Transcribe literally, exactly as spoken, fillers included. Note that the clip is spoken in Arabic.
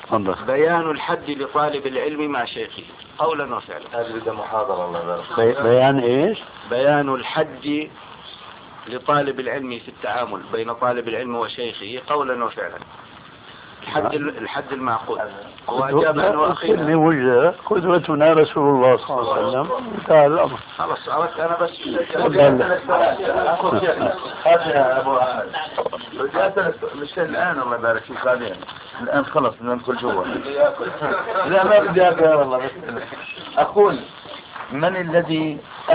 تفضل. بيان الحد لطالب العلم مع شيخه قولا وفعلا. هذه ده محاضرة الله بارك. بيان ايش؟ بيان الحد لطالب العلم في التعامل بين طالب العلم وشيخه قولا وفعلا. الحد الحد المعقول. هو أجاب أنه أخيرا وجه قدوتنا رسول الله صلى الله عليه وسلم. انتهى الأمر. خلاص أردت أنا بس. هذا يا أبو أحمد. مش الآن الله يبارك فيك بعدين. الآن خلص بدنا ندخل جوا. لا ما بدي أكل والله. أقول من الذي